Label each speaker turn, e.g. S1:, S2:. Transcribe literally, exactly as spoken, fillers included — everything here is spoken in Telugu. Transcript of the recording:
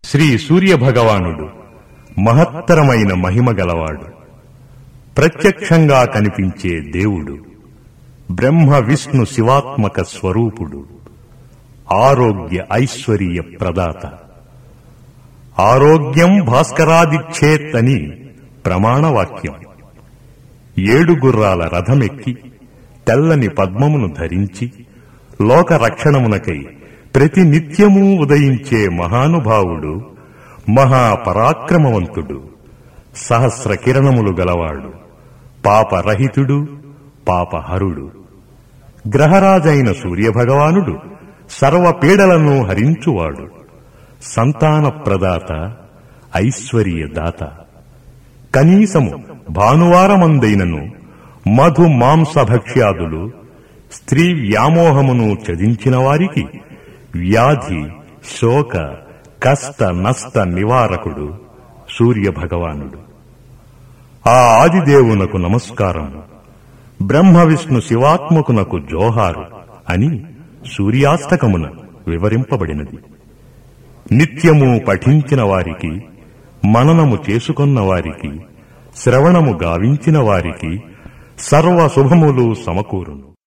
S1: శ్రీ సూర్యభగవానుడు మహత్తరమైన మహిమ గలవాడు. ప్రత్యక్షంగా కనిపించే దేవుడు. బ్రహ్మ విష్ణు శివాత్మక స్వరూపుడు. ఆరోగ్య ఐశ్వర్య ప్రదాత. ఆరోగ్యం భాస్కరాదిచ్చేత్ అని ప్రమాణవాక్యం. ఏడు గుర్రాల రథమెక్కి తెల్లని పద్మమును ధరించి లోకరక్షణమునకై ప్రతినిత్యమూ ఉదయించే మహానుభావుడు, మహాపరాక్రమవంతుడు, సహస్ర కిరణములు గలవాడు, పాపరహితుడు, పాపహరుడు. గ్రహరాజైన సూర్యభగవానుడు సర్వపీడలను హరించువాడు. సంతాన ప్రదాత, ఐశ్వర్యదాత. కనీసము భానువారమందైనను మధు మాంసభక్ష్యాదులు స్త్రీ వ్యామోహమును త్యజించిన వారికి వ్యాధి, శోక, కష్ట నష్ట నివారకుడు సూర్యభగవానుడు. ఆ ఆదిదేవునకు నమస్కారం, బ్రహ్మ విష్ణు శివాత్మకునకు జోహారు అని సూర్యాష్టకమున వివరింపబడినది. నిత్యము పఠించిన వారికి, మననము చేసుకొన్న వారికి, శ్రవణము గావించిన వారికి సర్వ శుభములు సమకూరును.